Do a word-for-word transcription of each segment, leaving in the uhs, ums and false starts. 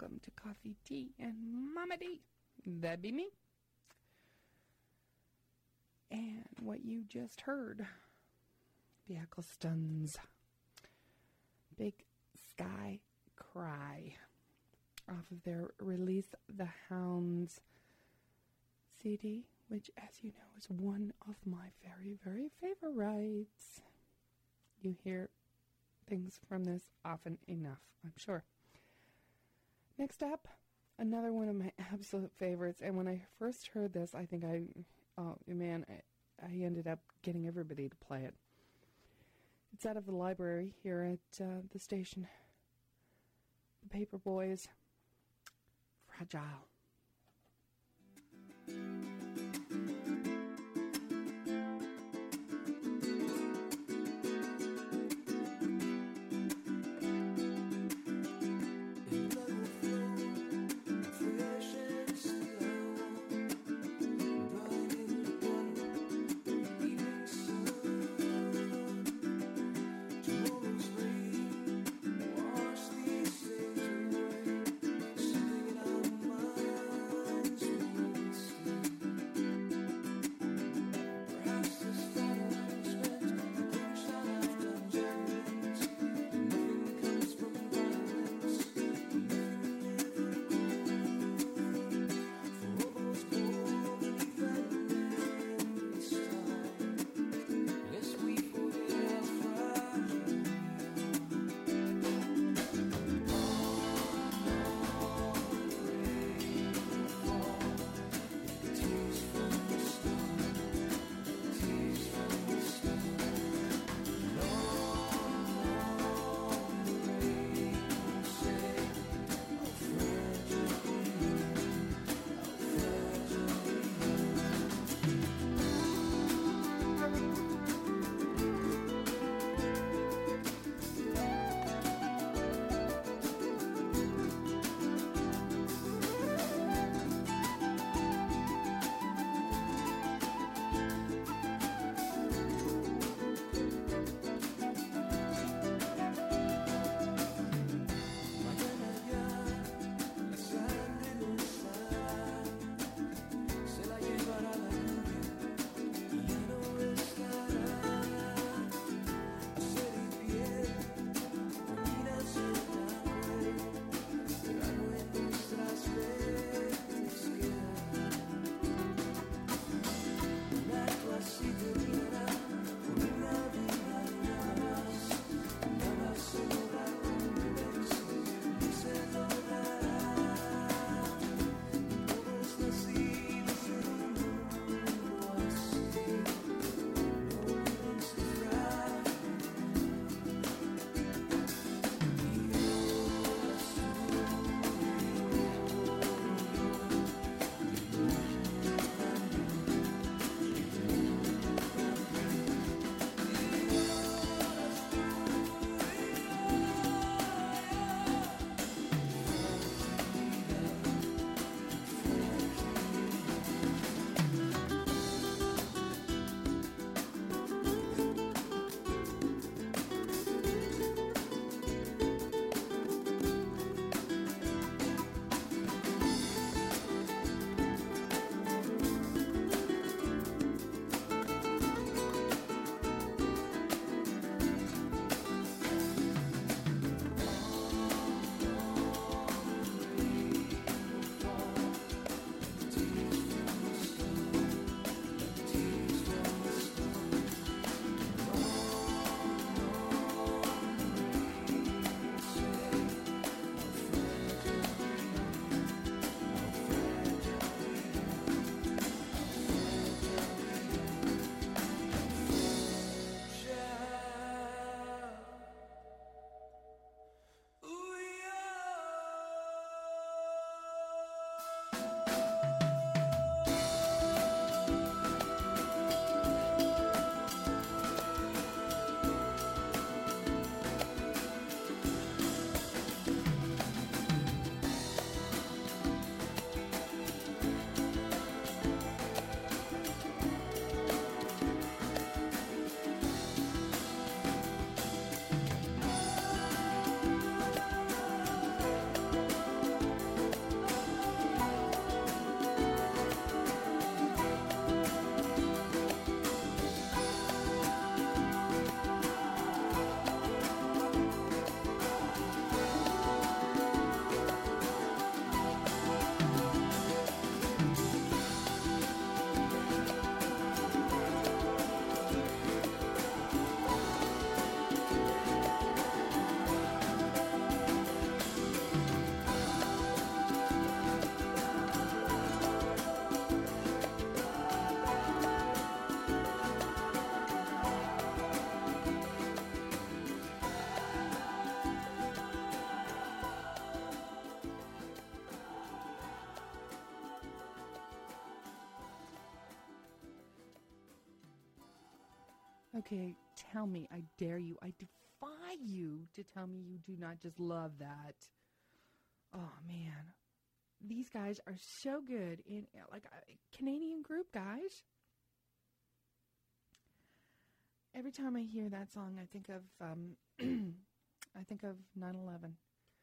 welcome to Coffee, Tea, and Mama D. That'd be me. And what you just heard, the Ecclestons, Big Sky Cry, off of their Release the Hounds C D, which, as you know, is one of my very, very favorites. You hear things from this often enough, I'm sure. Next up, another one of my absolute favorites. And when I first heard this, I think I, oh man, I, I ended up getting everybody to play it. It's out of the library here at uh, the station. The Paperboys, Fragile. Wash these things away, something in our mind. Okay, tell me, I dare you, I defy you to tell me you do not just love that. Oh, man. These guys are so good in, like, a Canadian group, guys. Every time I hear that song, I think of, um, I think of nine eleven.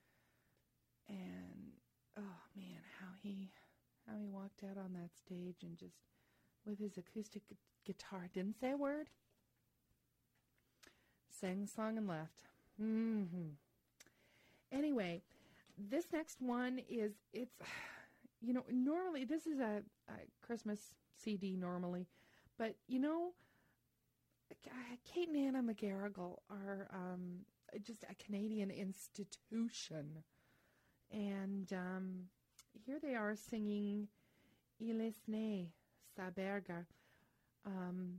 And, oh, man, how he, how he walked out on that stage and just, with his acoustic gu- guitar, didn't say a word. Sang the song and left. Mm-hmm. Anyway, this next one is, it's, you know, normally, this is a, a Christmas C D normally, but, you know, Kate and Anna McGarrigle are um, just a Canadian institution. And um, here they are singing Il est né, sa berge, um,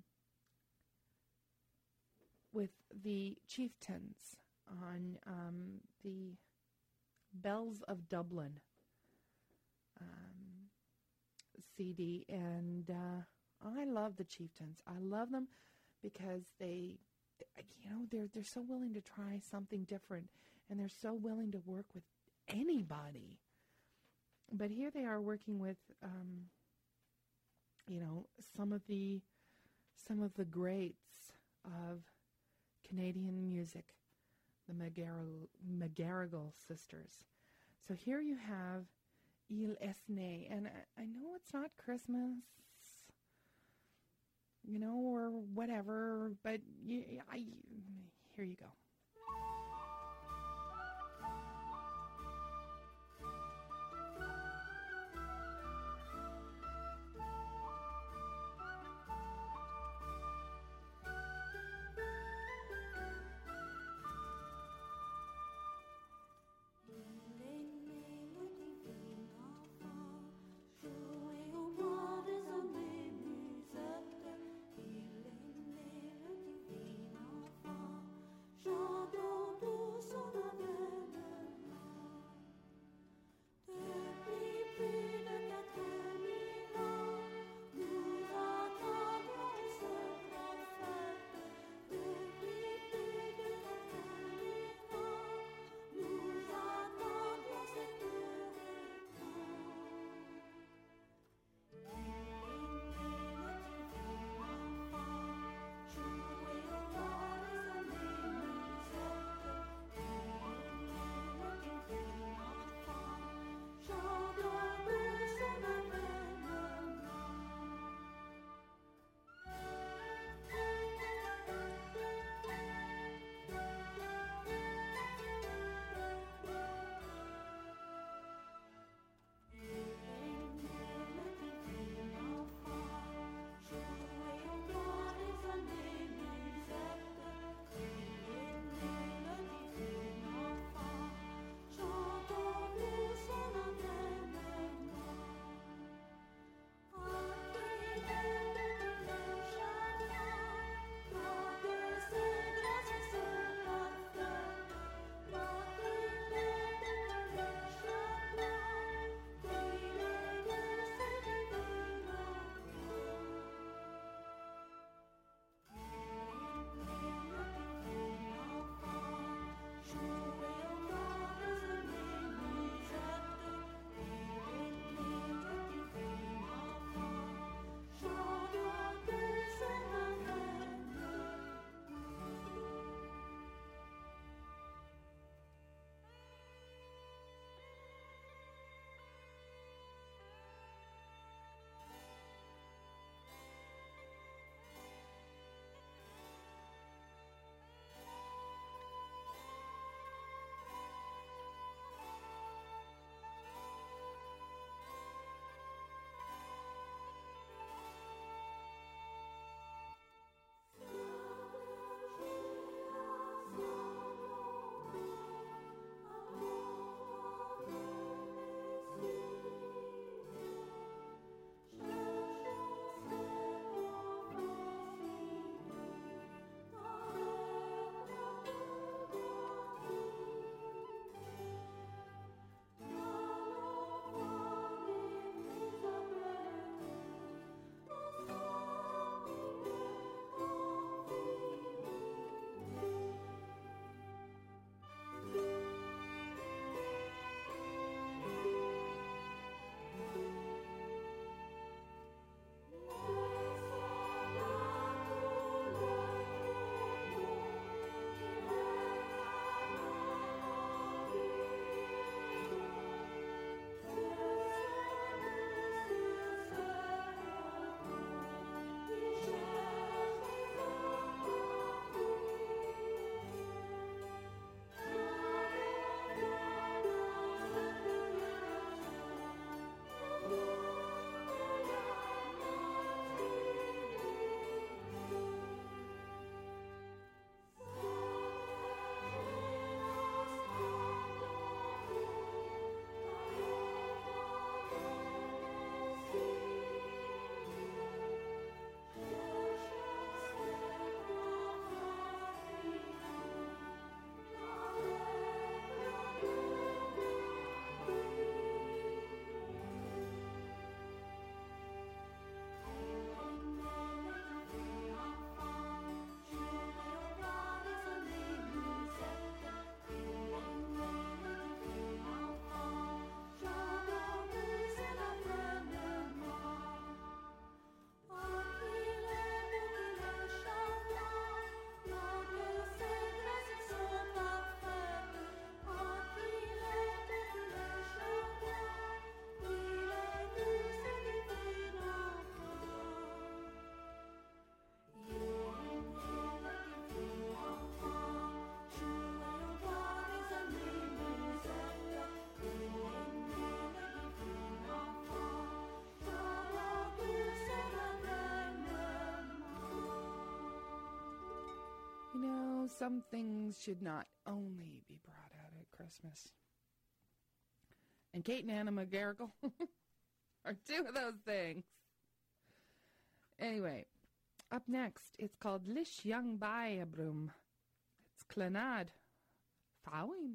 with the Chieftains on um, the Bells of Dublin um, C D. And uh, I love the Chieftains. I love them because they, you know, they're they're so willing to try something different, and they're so willing to work with anybody. But here they are working with, um, you know, some of the some of the greats of Canadian music, the McGarrigle, McGarrigle sisters. So here you have Il est né, and I, I know it's not Christmas, you know, or whatever, but you, I, here you go. Chantons some things should not only be brought out at Christmas. And Kate and Anna McGarrigle are two of those things. Anyway, up next, it's called Lish Young Bayabrum. It's Clonad. Fawim.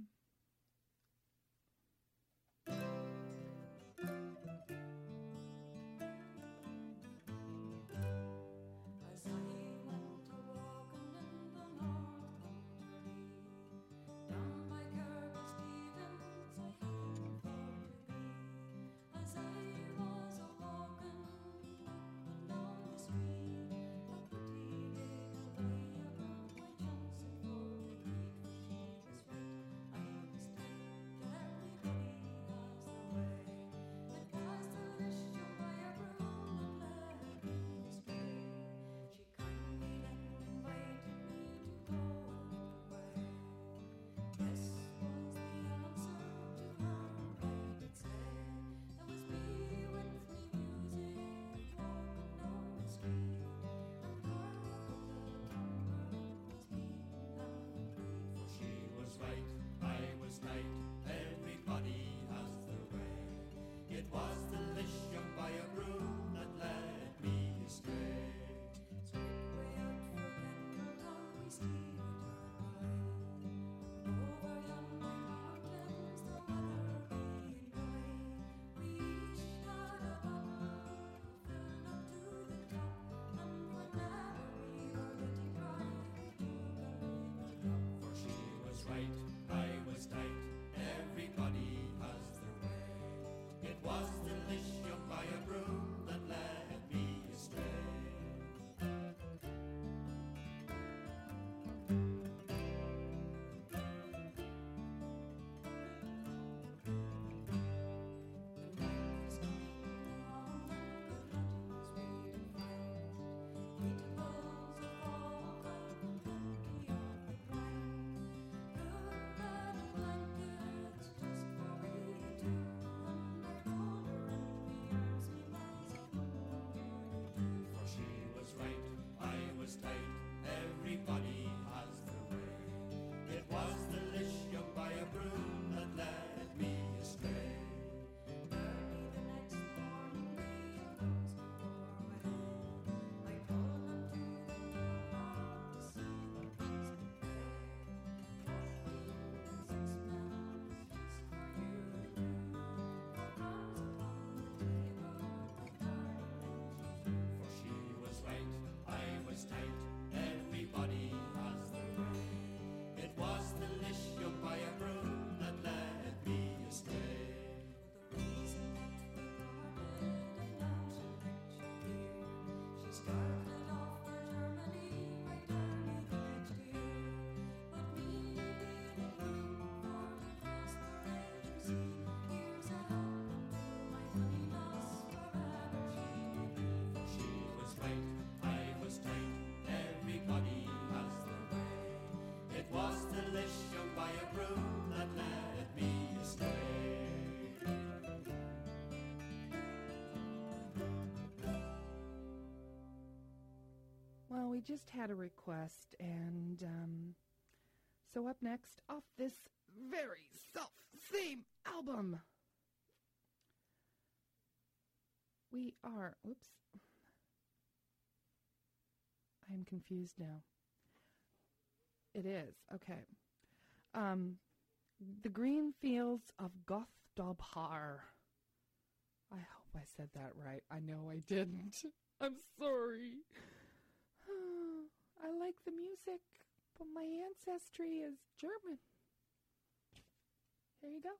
Well, we just had a request, and um, so up next, off this very self-same album, we are, oops, I'm confused now. It is, okay. Um, The Green Fields of Gothdobhar. I hope I said that right. I know I didn't. I'm sorry. I like the music, but my ancestry is German. Here you go.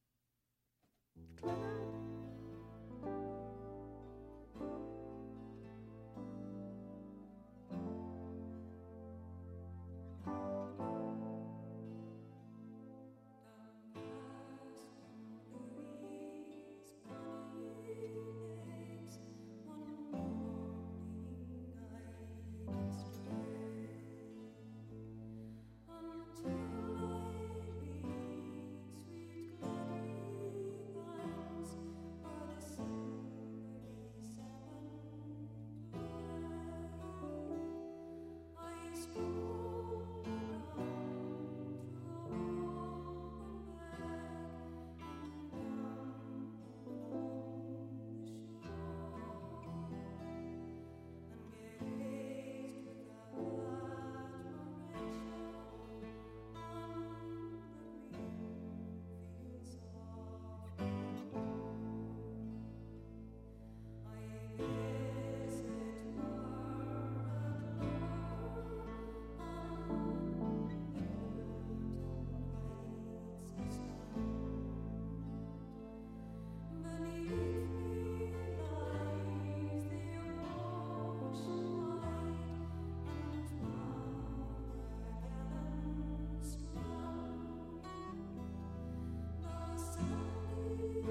Clever. Sweet Gladys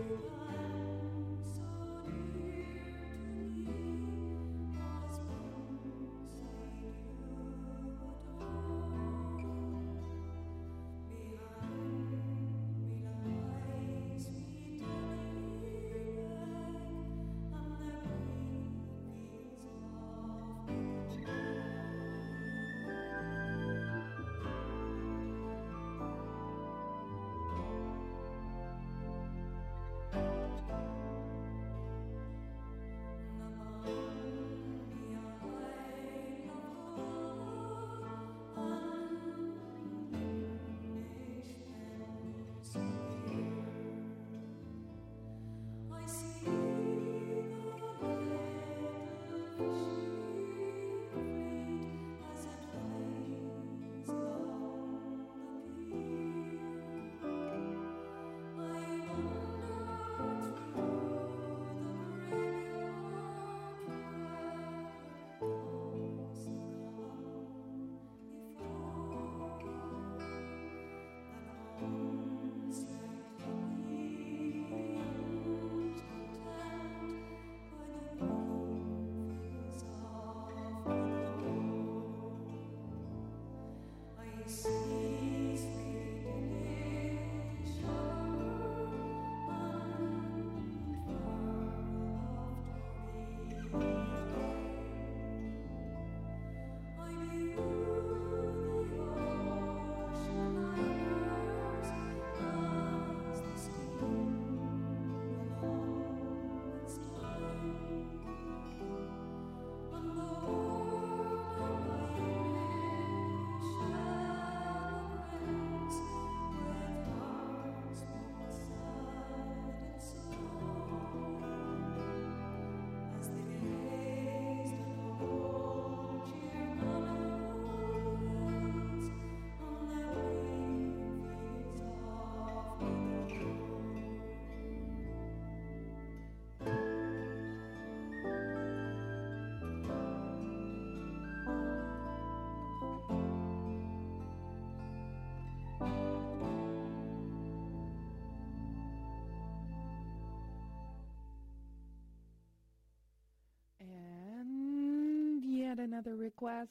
Another request.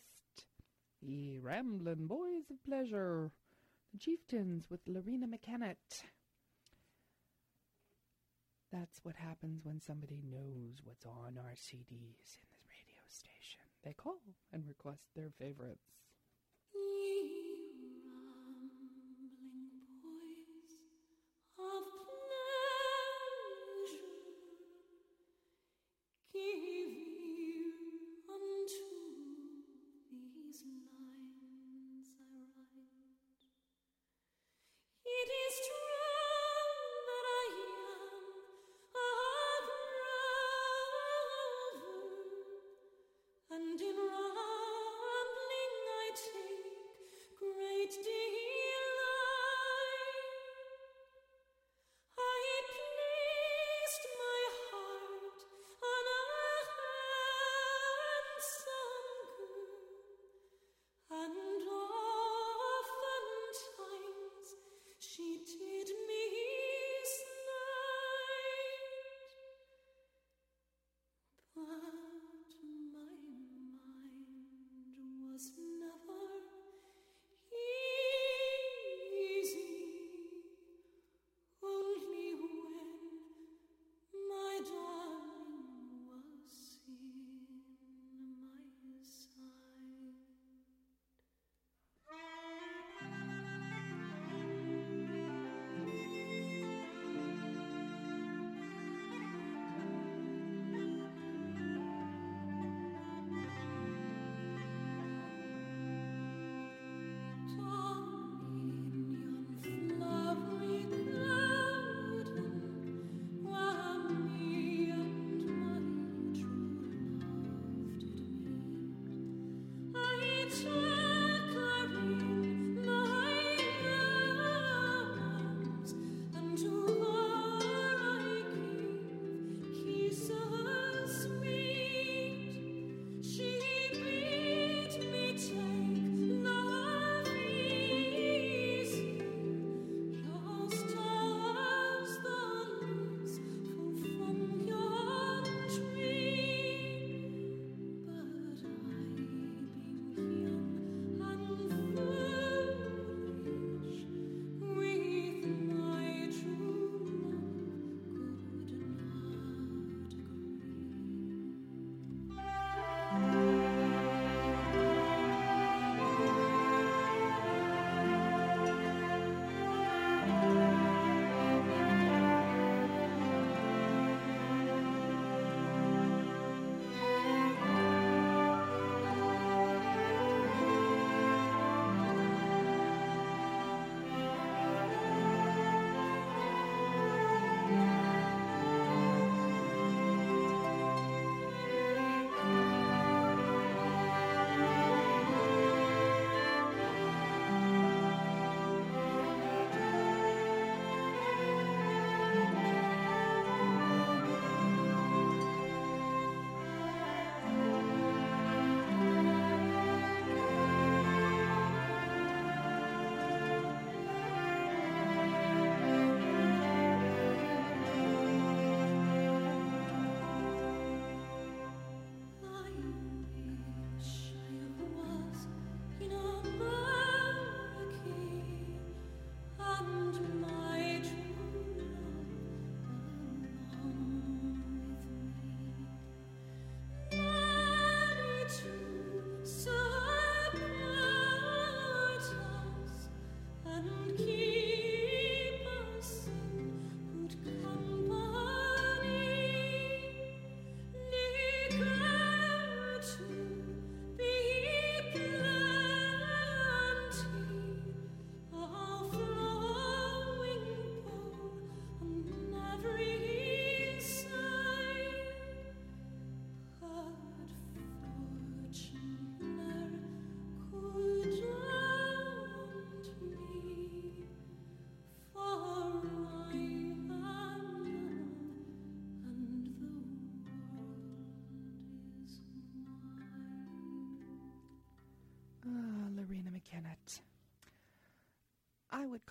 The Ramblin' Boys of Pleasure. The Chieftains with Lorena McKennitt. That's what happens when somebody knows what's on our C Ds in this radio station. They call and request their favorites. And in rambling I take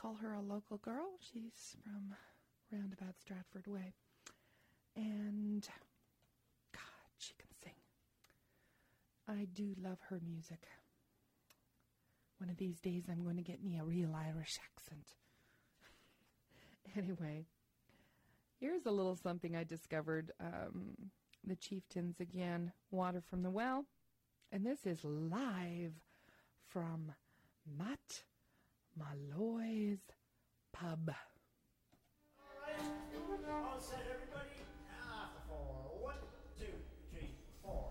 call her a local girl. She's from roundabout Stratford Way. And, God, she can sing. I do love her music. One of these days I'm going to get me a real Irish accent. Anyway, here's a little something I discovered. Um, the Chieftains again, Water from the Well. And this is live from Matt Malloy's Pub. All right, all set, everybody. After four. One, two, three, four.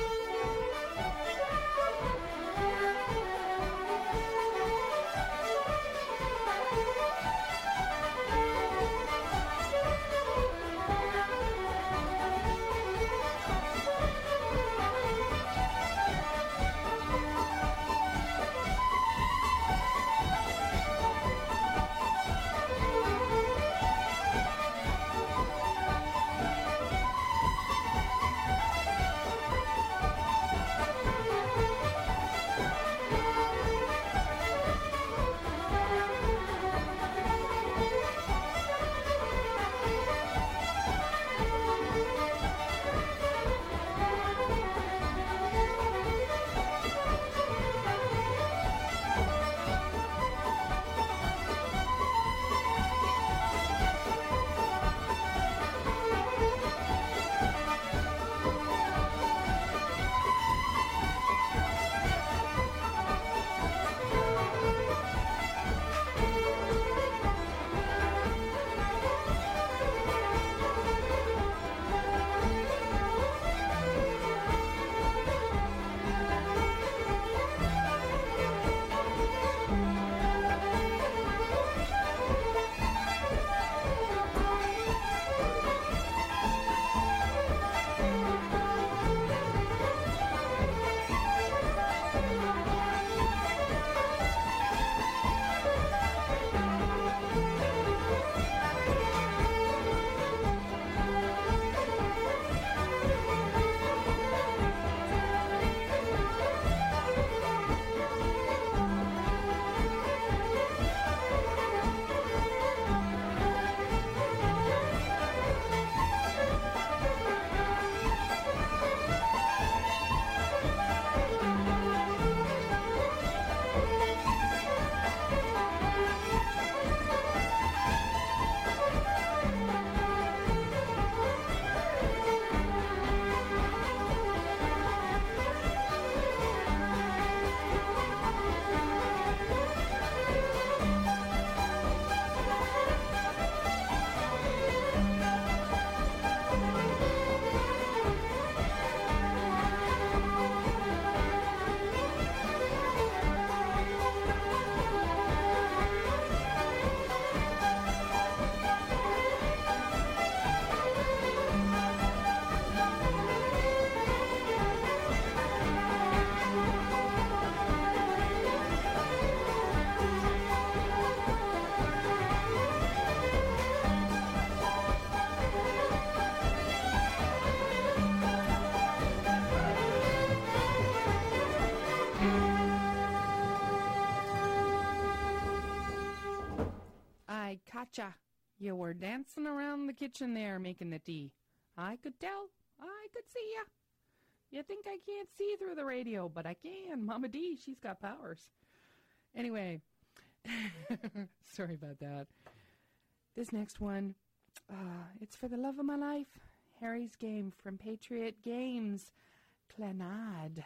Gotcha. You were dancing around the kitchen there making the tea. I could tell. I could see ya. You think I can't see through the radio, but I can. Mama D, she's got powers. Anyway, sorry about that. This next one, uh, it's for the love of my life. Harry's Game from Patriot Games, Clanad.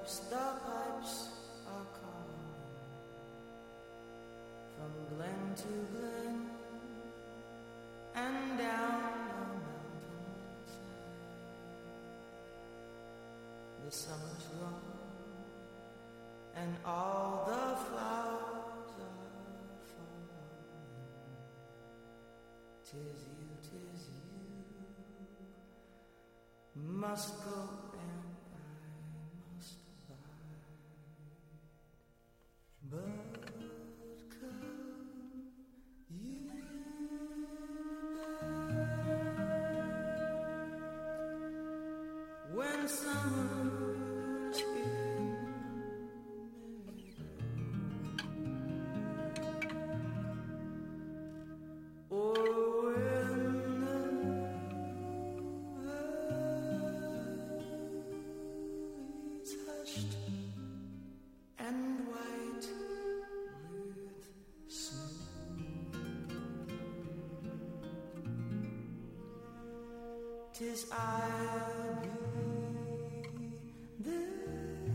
pipes, the pipes are calling from glen to glen and down a mountainside. The summer's gone and all the flowers are falling. 'Tis you, 'tis you must go and I must bide. But come you back when summer's in May, or when the earth's hushed and white with snow. 'Tis I'll be there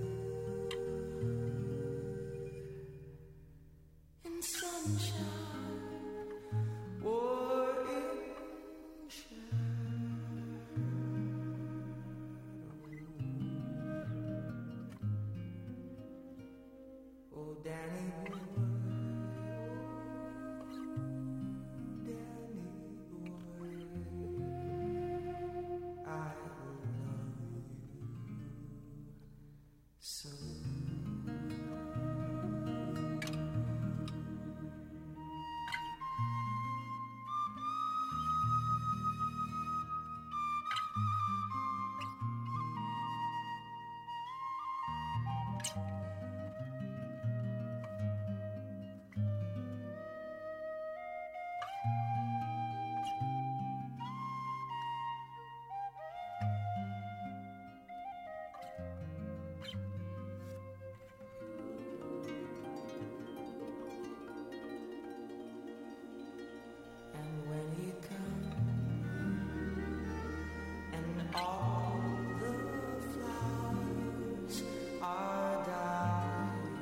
in sunshine or in shadow. Oh, Danny boy, Danny boy, I love you so. And when he comes and all the flowers are dying,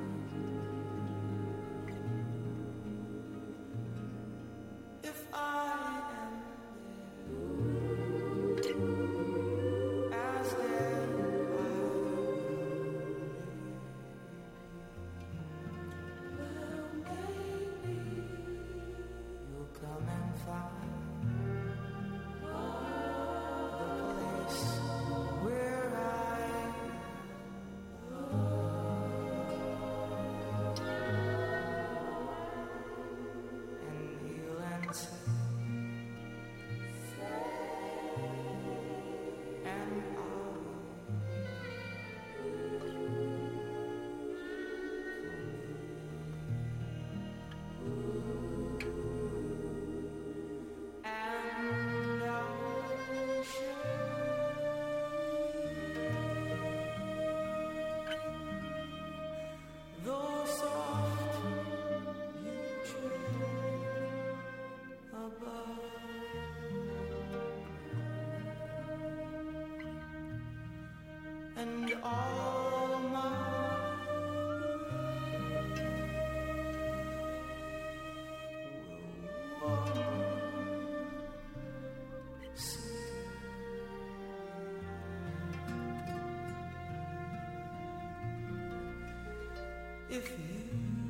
if I am there as there I will be, well, maybe you'll come and find the place where I am. And he'll answer, and I'll and I'll share though soft you tread above, and all my will see. If you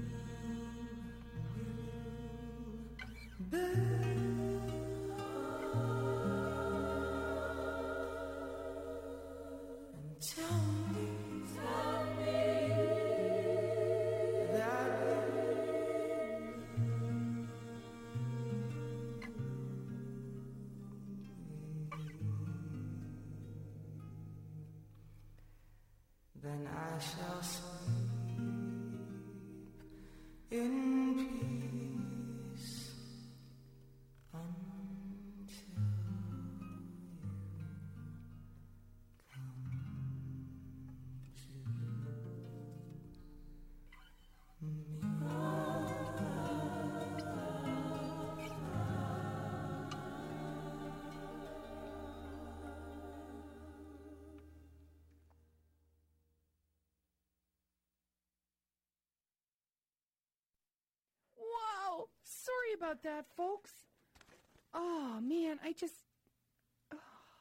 will bear and tell me, tell me that then I shall sleep in peace sorry about that, folks. Oh, man, I just... Oh.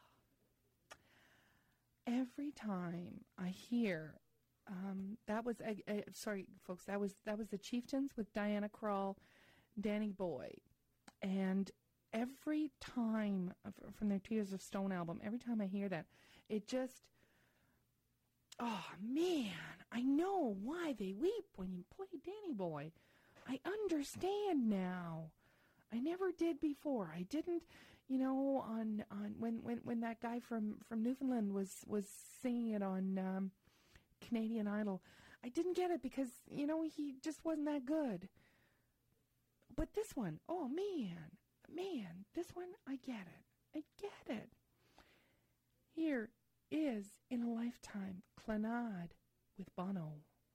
Every time I hear... Um, that was... Uh, uh, sorry, folks, that was that was the Chieftains with Diana Krall, Danny Boy. And every time, uh, from their Tears of Stone album, every time I hear that, it just... Oh, man, I know why they weep when you play Danny Boy. I understand now. I never did before. I didn't, you know, on on when, when, when that guy from, from Newfoundland was, was singing it on um, Canadian Idol. I didn't get it because, you know, he just wasn't that good. But this one, oh, man, man, this one, I get it. I get it. Here is In a Lifetime, Clannad with Bono.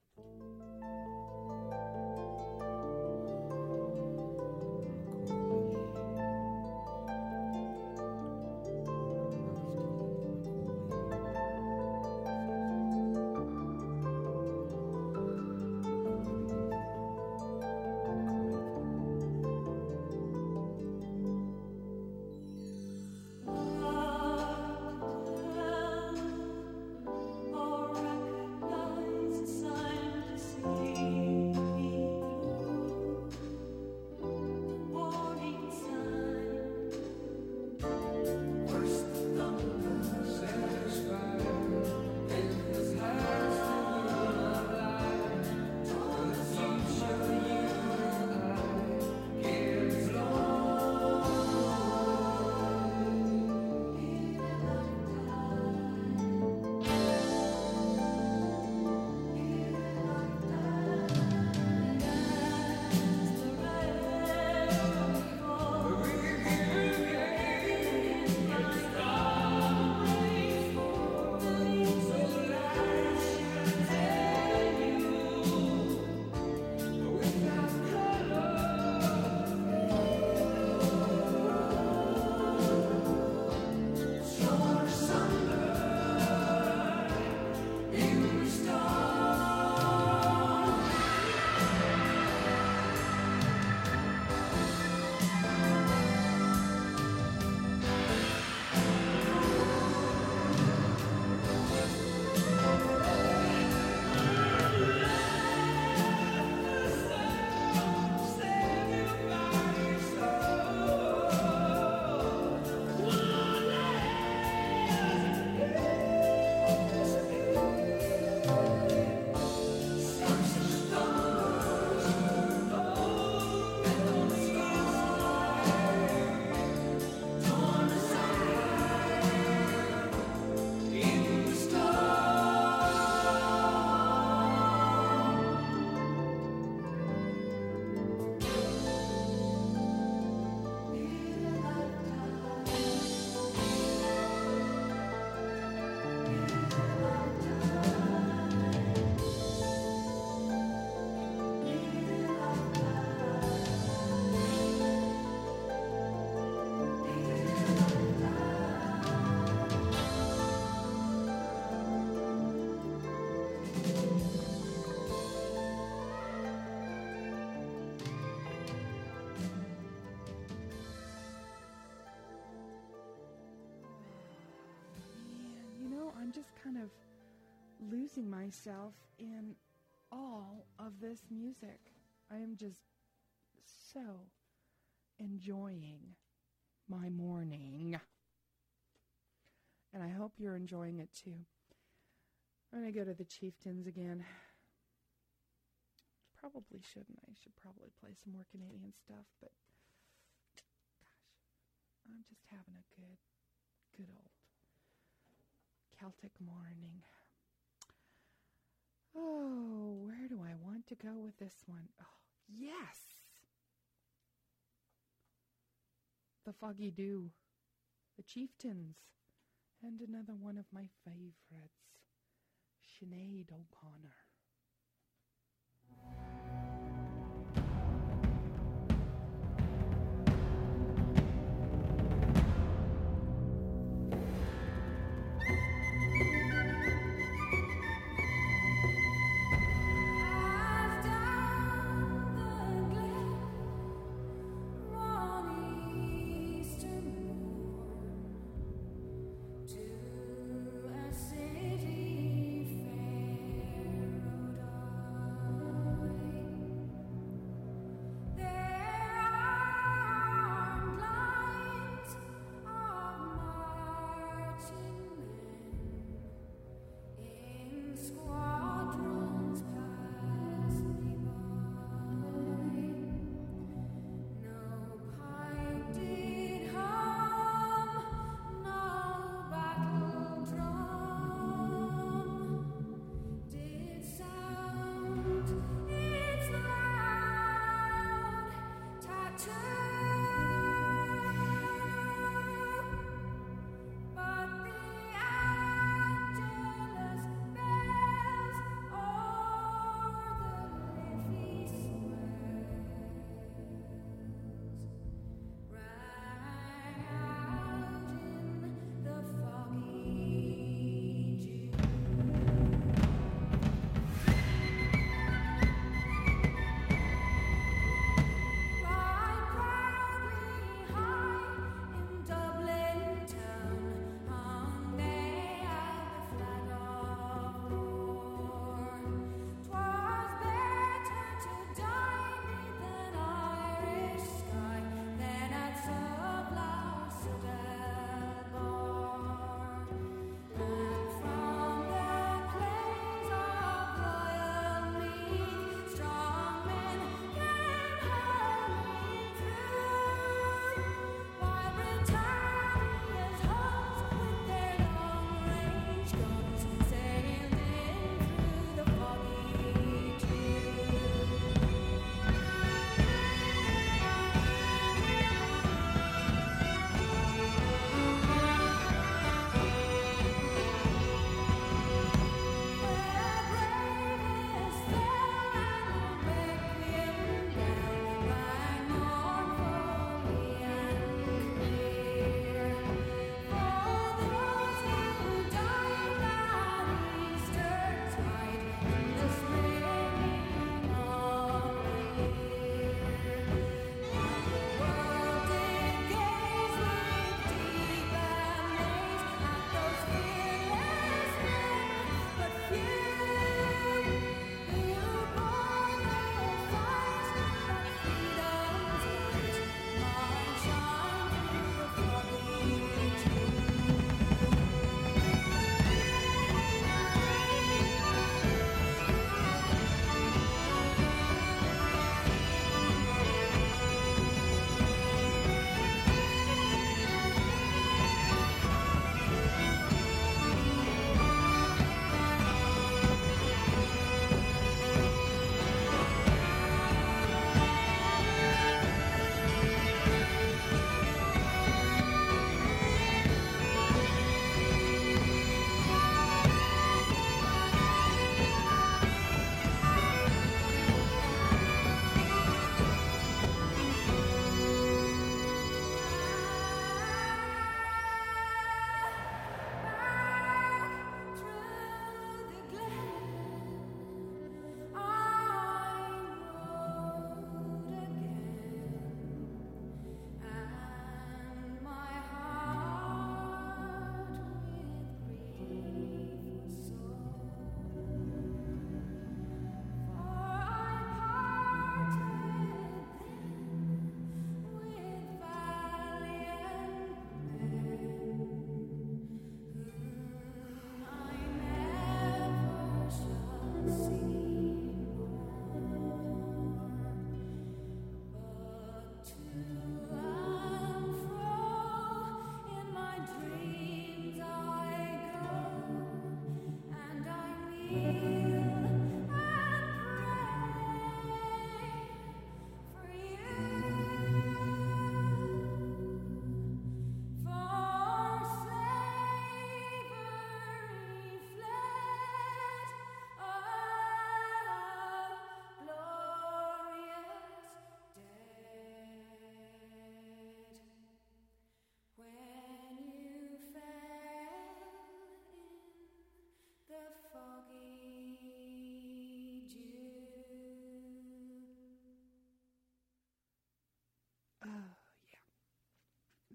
kind of losing myself in all of this music. I am just so enjoying my morning. And I hope you're enjoying it too. I'm going to go to the Chieftains again. Probably shouldn't. I should probably play some more Canadian stuff, but gosh, I'm just having a good, good old Celtic morning. Oh, where do I want to go with this one? Oh, yes! The Foggy Dew, the Chieftains, and another one of my favorites, Sinead O'Connor.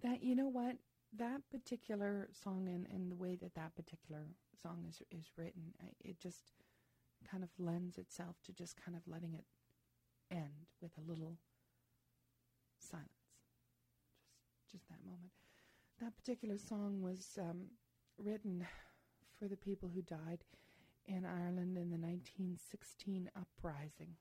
that, you know what, that particular song and, and the way that that particular song is is written, I, it just kind of lends itself to just kind of letting it end with a little silence. Just, just that moment. That particular song was um, written for the people who died in Ireland in the nineteen sixteen uprising.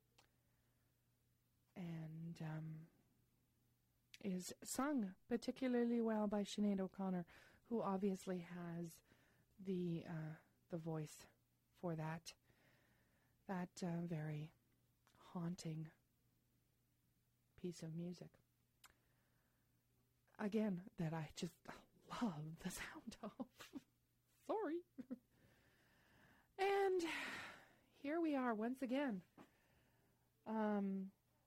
And um, is sung particularly well by Sinead O'Connor, who obviously has the uh, the voice for that that uh, very haunting piece of music. Again, that I just love the sound of. Sorry. And here we are once again. Um,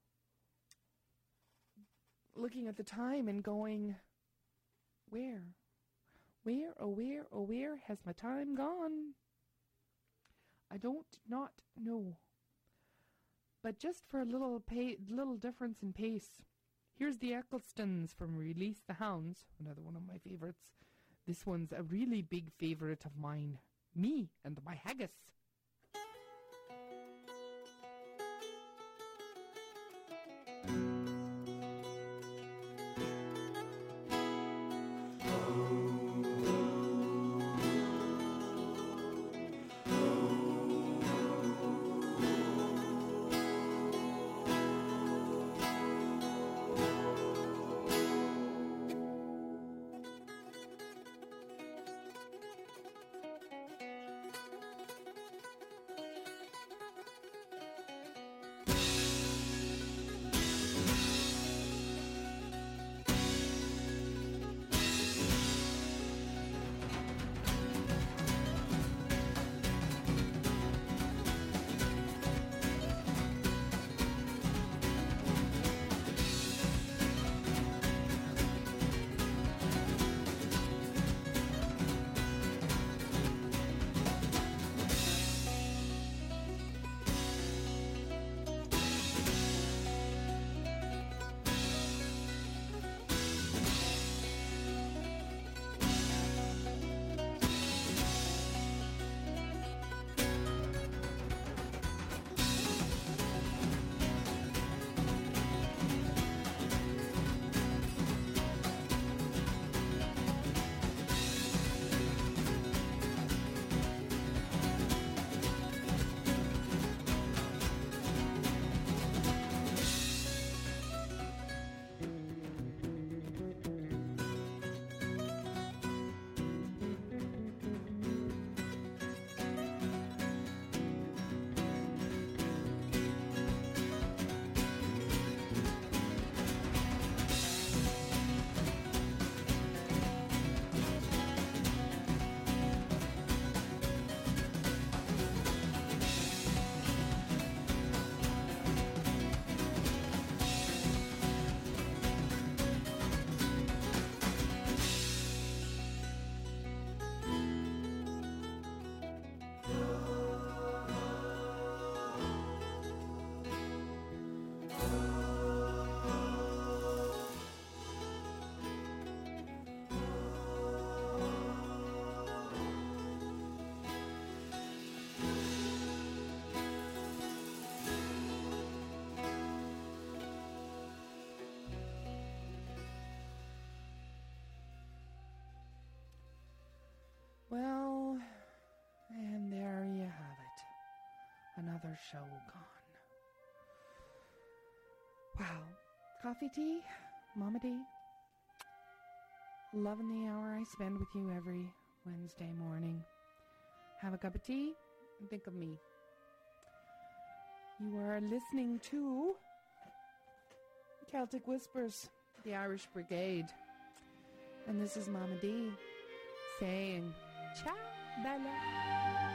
looking at the time and going, where? Where, oh where, oh where has my time gone? I don't not know. But just for a little pa- little difference in pace, here's the Ecclestons from Release the Hounds, another one of my favourites. This one's a really big favourite of mine. Me and my haggis. Well, and there you have it. Another show gone. Wow. Coffee, tea, mama tea. Loving the hour I spend with you every Wednesday morning. Have a cup of tea and think of me. You are listening to Celtic Whispers, the Irish Brigade. And this is Mama D saying, ciao, Bella.